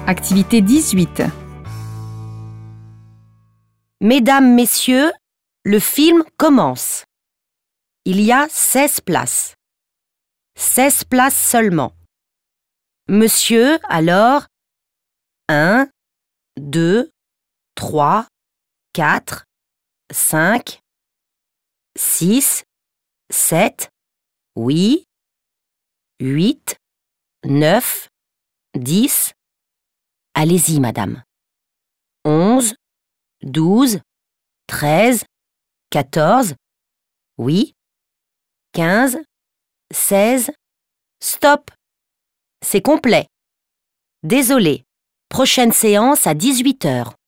Activité 18. Mesdames, Messieurs, le film commence. Il y a 16 places. 16 places seulement. Monsieur, alors, 1, 2, 3, 4, 5, 6, 7, oui, 8, 9, 10. Allez-y, madame. 11, 12, 13, 14, oui, 15, 16, stop. C'est complet. Désolé. Prochaine séance à 18h.